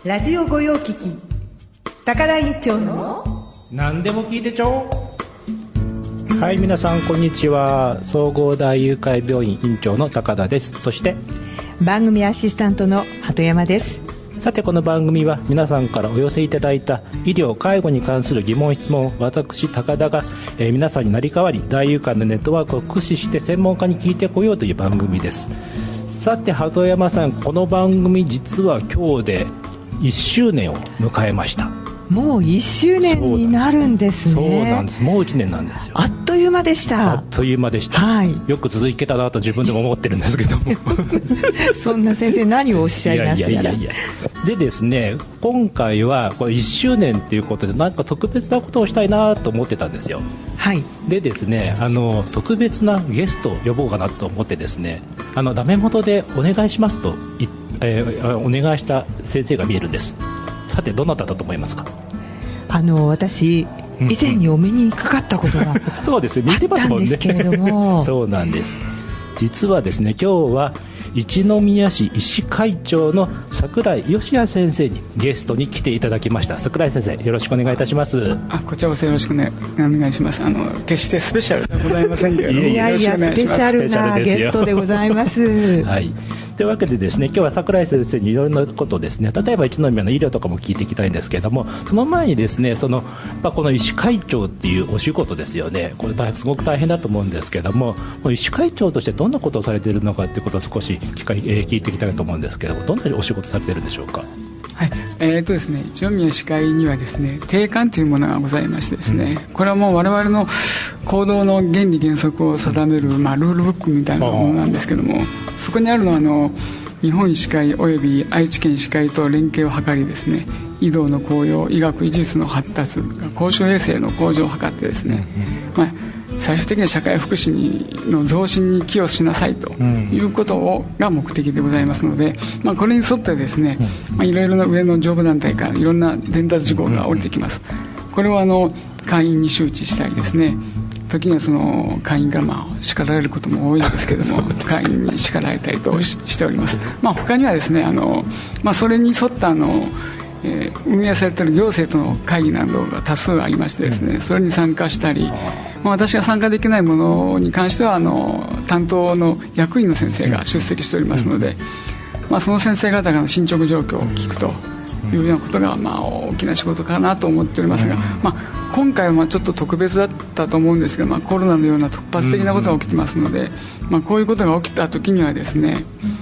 ラジオ御用聞き高田院長の何でも聞いてちょう。はい、皆さんこんにちは。総合大友会病院院長の高田です。そして番組アシスタントの鳩山です。 さて、この番組は皆さんからお寄せいただいた医療介護に関する疑問質問を私高田が、皆さんになり代わり大友会のネットワークを駆使して専門家に聞いてこようという番組です。さて、鳩山さん、この番組実は今日で1周年を迎えました。 もう1周年になるんですね。 そうなんです。もう1年なんですよ。 あっという間でした。 あっという間でした、はい、よく続けたなと自分でも思ってるんですけどもそんな先生何をおっしゃいますか。 いやでですね、今回はこれ1周年ということで何か特別なことをしたいなと思ってたんですよ。 はい。 でですね、特別なゲストを呼ぼうかなと思ってですね、ダメ元でお願いしますとお願いした先生が見えるんです。さて、どなただと思いますか。 私以前にお目にかかったことがそうですね、似てますもんね。 あったんですけれどもそうなんです。実はですね、今日は一宮市医師会長の櫻井義也先生にゲストに来ていただきました。櫻井先生、よろしくお願いいたします。 こちらこそよろしくお願いします。決してスペシャルではございませんけれども、 いやいや、スペシャルなゲストでございますはい、というわけでですね、今日は櫻井先生にいろんなことをですね、例えば一宮の医療とかも聞いていきたいんですけれども、その前にですね、この医師会長っていうお仕事ですよね。これすごく大変だと思うんですけれども、医師会長としてどんなことをされているのかっていうことを少し聞いていきたいと思うんですけれども、どんなお仕事されているんでしょうか。 はい、ですね、一宮医師会にはですね、定款というものがございましてですね、これはもう我々の行動の原理原則を定める、ルールブックみたいなものなんですけども、そこにあるのは日本医師会および愛知県医師会と連携を図りですね、医療の効用、医学技術の発達、公衆衛生の向上を図ってですね、最終的には社会福祉の増進に寄与しなさいということが目的でございますので、これに沿ってですね、いろいろな上の上部団体からいろんな伝達事項が降りてきます。これを会員に周知したりですね、時にはその会員から叱られることも多いんですけれども会員に叱られたりとしております。他にはですね、それに沿った運営されている行政との会議などが多数ありましてですね、それに参加したり、私が参加できないものに関しては担当の役員の先生が出席しておりますので、その先生方が進捗状況を聞くというようなことが大きな仕事かなと思っておりますが、今回はちょっと特別だったと思うんですが、コロナのような突発的なことが起きてますので、こういうことが起きた時にはですね、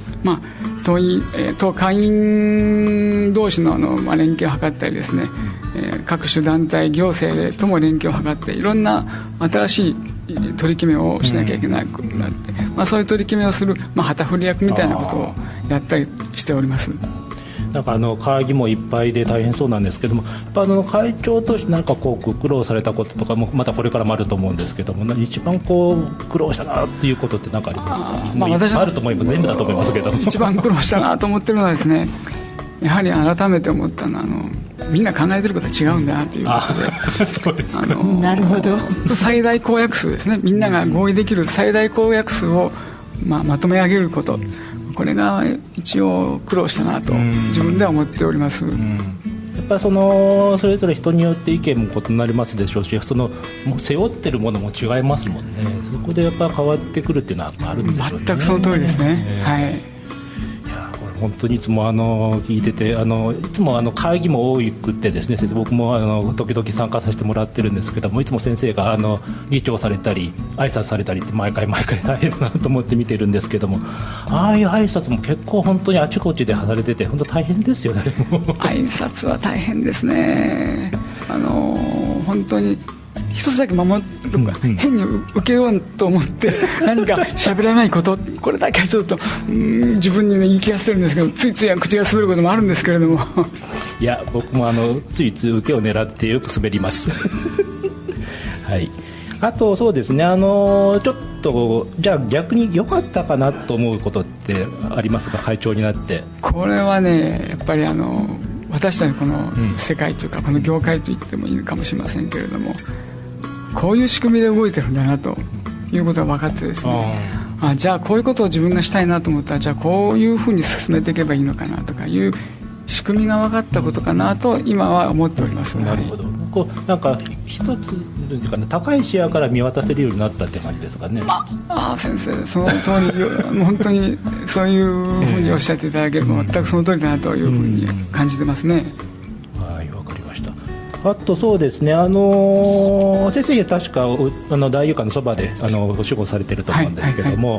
当会員同士の連携を図ったりですね、各種団体行政とも連携を図っていろんな新しい取り決めをしなきゃいけなくなって、そういう取り決めをする、旗振り役みたいなことをやったりしております。 なんか会議もいっぱいで大変そうなんですけども、やっぱ会長として苦労されたこととかもまたこれからもあると思うんですけども、一番苦労したなっていうことって何かありますか。私はあると思います。全部だと思いますけど一番苦労したなと思ってるのはですね、やはり改めて思ったのはみんな考えてることは違うんだなということでそうですか。 なるほど。 最大公約数ですね、みんなが合意できる最大公約数をまとめ上げること、これが一応苦労したなと自分では思っております。やっぱそれぞれ人によって意見も異なりますでしょうし、もう背負ってるものも違いますもんね。そこでやっぱ変わってくるっていうのはあるんでしょうね。 全くその通りですね。はい。 本当にいつも聞いてて、いつも会議も多くってですね、先生、僕も時々参加させてもらってるんですけども、いつも先生が議長されたり挨拶されたりって毎回大変だなと思って見てるんですけども、ああいう挨拶も結構本当にあちこちでされてて本当大変ですよね。 挨拶は大変ですね。本当に一つだけ守るとか、変に受けようと思って何か喋らないこと、これだけはちょっと自分に、言い聞かせてるんですけど、ついつい口が滑ることもあるんですけれどもいや、僕もついつい受けを狙ってよく滑りますはい。あとそうですね、ちょっとじゃあ逆に良かったかなと思うことってありますか、会長になって。 これはね、やっぱり私たちこの世界というか、この業界と言ってもいいかもしれませんけれども、こういう仕組みで動いてるんだなということが分かってですね、じゃあこういうことを自分がしたいなと思ったら、じゃあこういうふうに進めていけばいいのかなとかいう仕組みが分かったことかなと今は思っております。 なるほど。こうなんか一つか、ね、高い視野から見渡せるようになったって感じですかね。 先生その通り本当にそういうふうにおっしゃっていただければ全くその通りだなというふうに感じてますね。 はい、わかりました。あとそうですね、先生確か大遊館のそばでお仕事されてると思うんですけども、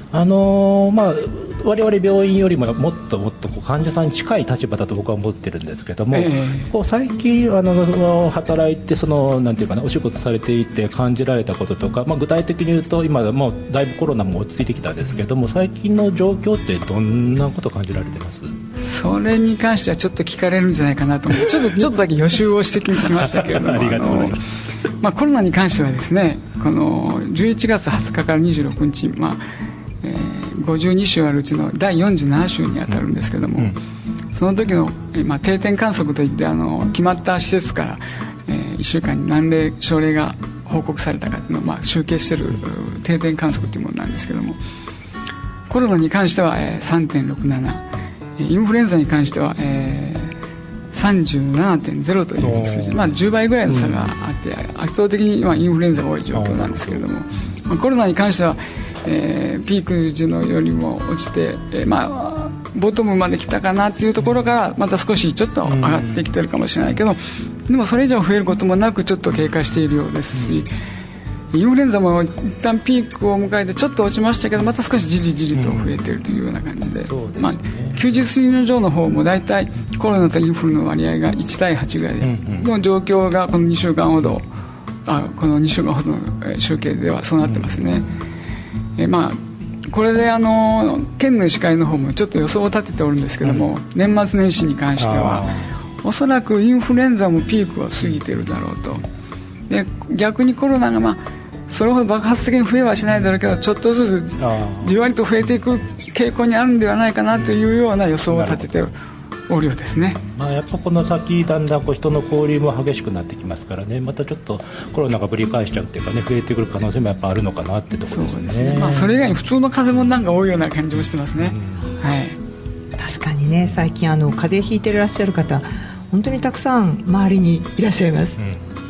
我々病院よりももっともっと患者さんに近い立場だと僕は思ってるんですけども、こう最近働いてなんていうかな、お仕事されていて感じられたこととか、具体的に言うと今もうだいぶコロナも落ち着いてきたんですけども、最近の状況ってどんなことを感じられてます？ それに関してはちょっと聞かれるんじゃないかなと思ってちょっとだけ予習をしてきましたけれどもありがとうございます。 コロナに関してはですね、この11月20日から26日、52週あるうちの第47週に当たるんですけども、その時の、定点観測といって決まった施設から、1週間に何例症例が報告されたかというのを、集計している定点観測というものなんですけども、コロナに関しては、3.67、インフルエンザに関しては、37.0 という数字、10倍ぐらいの差があって圧倒的に今インフルエンザが多い状況なんですけれども、コロナに関しては、ピーク時のよりも落ちて、ボトムまで来たかなというところからまた少しちょっと上がってきてるかもしれないけど、でもそれ以上増えることもなくちょっと経過しているようですし、インフルエンザも一旦ピークを迎えてちょっと落ちましたけど、また少しじりじりと増えているというような感じで、休日診療所の方もだいたいコロナとインフルの割合が1対8ぐらいの状況がこの2週間ほどの集計ではそうなってますね。これで県の医師会の方もちょっと予想を立てておるんですけども、年末年始に関してはおそらくインフルエンザもピークは過ぎているだろうと。で逆にコロナがそれほど爆発的に増えはしないだろうけど、ちょっとずつじわりと増えていく傾向にあるんではないかなというような予想を立てておるようですね。 やっぱこの先だんだん人の交流も激しくなってきますからね、またちょっとコロナがぶり返しちゃうっていうかね、増えてくる可能性もやっぱあるのかなってところですね。 そうですね。それ以外に普通の風邪もなんか多いような感じもしてますね。 確かにね、最近風邪ひいていらっしゃる方本当にたくさん周りにいらっしゃいます。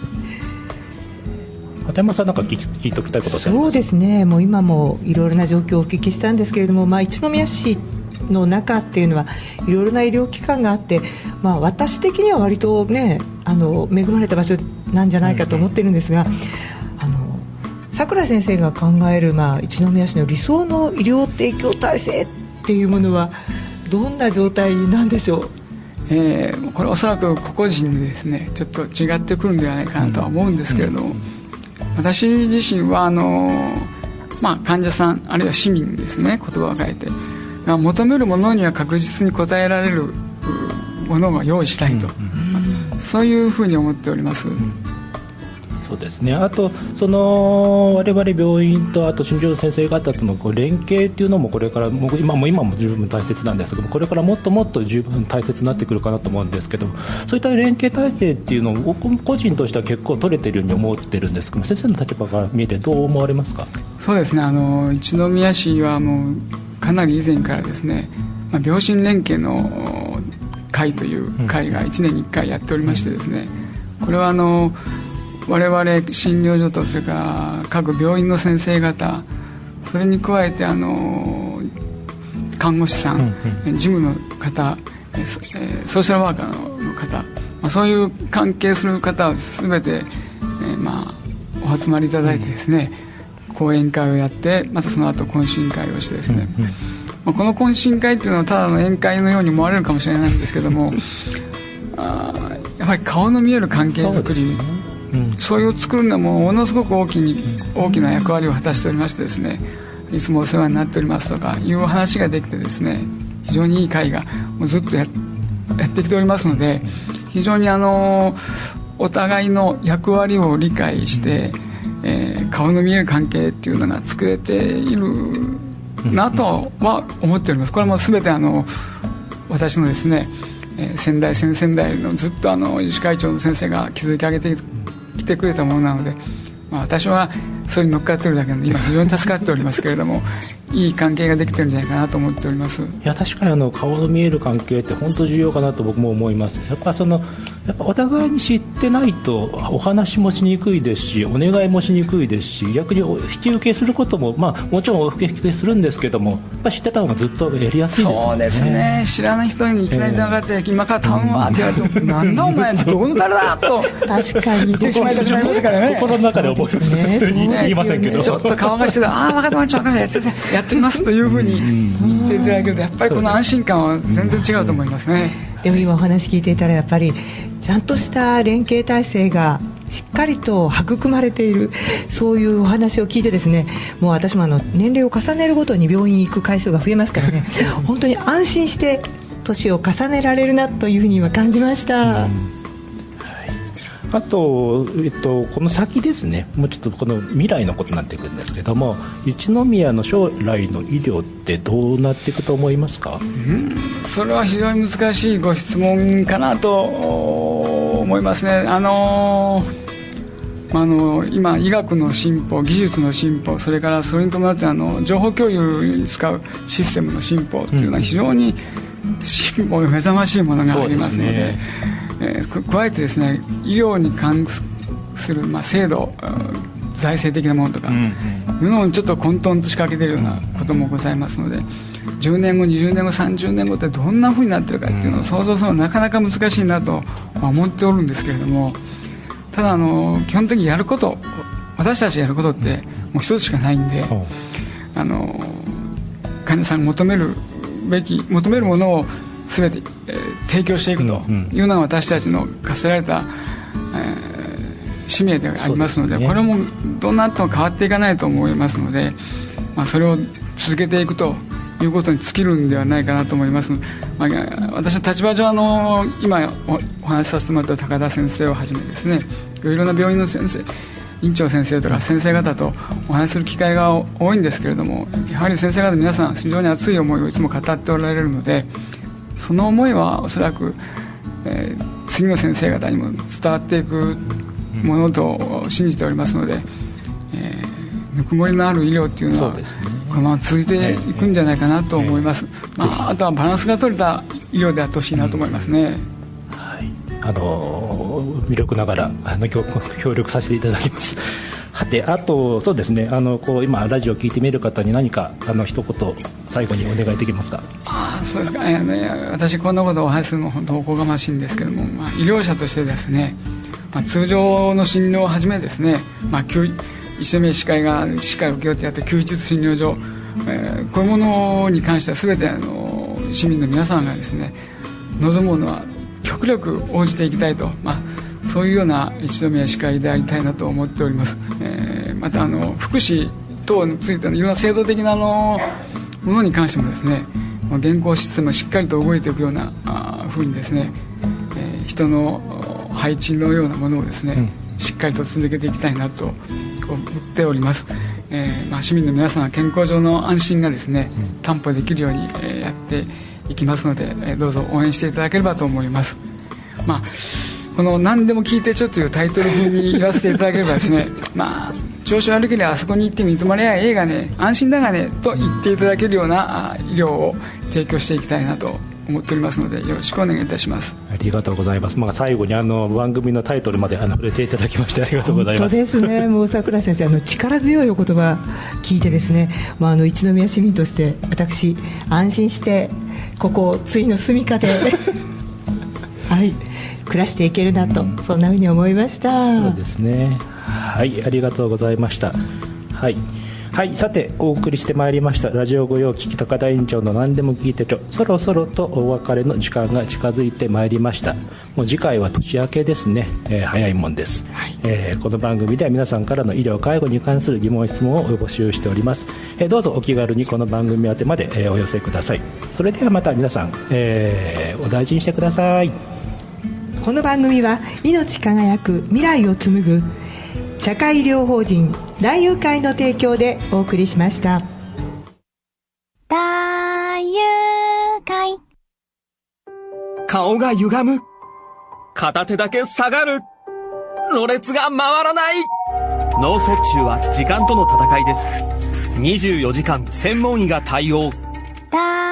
片山さんなんか聞いておきたいことってありますか？そうですね、もう今もいろいろな状況をお聞きしたんですけれども、一宮市の中っていうのはいろいろな医療機関があって、私的には割とね恵まれた場所なんじゃないかと思ってるんですが、桜井先生が考える、一宮市の理想の医療提供体制っていうものはどんな状態なんでしょう？ これおそらく個々人でですねちょっと違ってくるんではないかなとは思うんですけれども、私自身は患者さんあるいは市民ですね、言葉を変えて求めるものには確実に応えられるものを用意したいと、そういうふうに思っております。 そうですね。あと我々病院とあと診療の先生方との連携っていうのもこれから今も十分大切なんですけども、これからもっともっと十分大切になってくるかなと思うんですけど、そういった連携体制っていうのを僕個人としては結構取れてるように思ってるんですけど、先生の立場から見えてどう思われますか？ そうですね、一宮市はもうかなり以前からですね、病診連携の会という会が1年に1回やっておりましてですね、これは我々診療所とそれから各病院の先生方、それに加えて看護師さん、事務の方、ソーシャルワーカーの方、そういう関係する方を全て、お集まりいただいてですね、講演会をやって、またその後懇親会をしてですね、この懇親会っていうのはただの宴会のように思われるかもしれないんですけども、やはり顔の見える関係づくり、そういう作るのもものすごく大きな役割を果たしておりましてですね、いつもお世話になっておりますとかいうお話ができてですね、非常にいい会がもうずっとやってきておりますので、非常にお互いの役割を理解して、顔の見える関係っていうのが作れているなとは思っております。これはもう全て私のですね、先代先々代のずっと医師会長の先生が築き上げてきてくれたものなので、私はそれに乗っかっているだけで今非常に助かっておりますけれども、 いい関係ができてるんじゃないかなと思っております。 いや確かに顔の見える関係って本当重要かなと僕も思います。やっぱお互いに知ってないとお話もしにくいですし、お願いもしにくいですし、逆に引き受けすることも、もちろんお引き受けするんですけども、やっぱ知ってた方がずっとやりやすいですよね。 そうですね。知らない人にいきなり電話があって、今から頼むわって言われても、なんだお前どこの誰だと確かに言ってしまいますからね。 心の中で覚えてます、言いませんけど、 ちょっと顔がしてたら、分かってまいりました、やってみますというふうに言っていただけると、やっぱりこの安心感は全然違うと思いますね。 でも今お話聞いていたら、やっぱりちゃんとした連携体制がしっかりと育まれている、そういうお話を聞いてですね、もう私も年齢を重ねるごとに病院に行く回数が増えますからね本当に安心して年を重ねられるなというふうに今感じました。 あと、この先ですね、もうちょっとこの未来のことになっていくんですけども、一宮の将来の医療ってどうなっていくと思いますか？ それは非常に難しいご質問かなと思いますね。今医学の進歩、技術の進歩、それからそれに伴って情報共有に使うシステムの進歩というのは非常に進歩が目覚ましいものがありますので、加えてですね、医療に関する、制度、財政的なものとか、いうのをちょっと混沌と仕掛けているようなこともございますので、10年後20年後30年後ってどんな風になってるかっていうのを想像するのはなかなか難しいなと思っておるんですけれども、ただ基本的にやること、私たちやることってもう一つしかないんで、患者さんが求めるものを全て、提供していくというのが私たちの課せられた、使命でありますので、これもどんなとも変わっていかないと思いますので、それを続けていくということに尽きるんではないかなと思います。私は立場上今お話しさせてもらった高田先生をはじめですね、いろいろな病院の先生、院長先生とか先生方とお話しする機会が多いんですけれども、やはり先生方皆さん非常に熱い思いをいつも語っておられるので、その思いはおそらく、次の先生方にも伝わっていくものと信じておりますので、ぬくもりのある医療っていうのはこのまま続いていくんじゃないかなと思います。あとはバランスが取れた医療であってほしいなと思いますね。 魅力ながら協力させていただきます。はて、あとそうですね、今ラジオを聞いてみる方に何か一言最後にお願いできますか？ そうですか、私こんなことをお話しするのは本当おこがましいんですけども、医療者としてですね、通常の診療をはじめですね、一宮医師会が歯科請負ってやって休日診療所、こういうものに関しては全て市民の皆さんがですね望むものは極力応じていきたいと、そういうような一宮医師会でありたいなと思っております。また福祉等についてのいろんな制度的なものに関してもですね、現行システムがしっかりと動いていくような風にですね、人の配置のようなものをですね、しっかりと続けていきたいなと思っております。市民の皆さんは健康上の安心がですね、担保できるように、やっていきますので、どうぞ応援していただければと思います。この何でも聞いてちょっというタイトル風に言わせていただければですね調子悪ければあそこに行って認まれやええがね、安心だがねと言っていただけるような医療を提供していきたいなと思っておりますので、よろしくお願いいたします。 ありがとうございます。最後に番組のタイトルまで触れていただきましてありがとうございます。 本当ですね。もう桜井先生力強いお言葉聞いてですね、一宮市民として私安心してここついの住みかではい暮らしていけるなと、そんなふうに思いました。 そうですね。はい、ありがとうございました。はい、さてお送りしてまいりましたラジオ御用聞き高田院長の何でも聞いてちょ、そろそろとお別れの時間が近づいてまいりました。もう次回は年明けですね、早いもんです、この番組では皆さんからの医療介護に関する疑問質問を募集しております。どうぞお気軽にこの番組宛てまで、お寄せください。それではまた皆さん、お大事にしてください。 この番組は命輝く未来を紡ぐ社会医療法人大友会の提供でお送りしました。 大友会。 顔が歪む、片手だけ下がる、ろれつが回らない。脳卒中は時間との戦いです。 24時間専門医が対応。 だ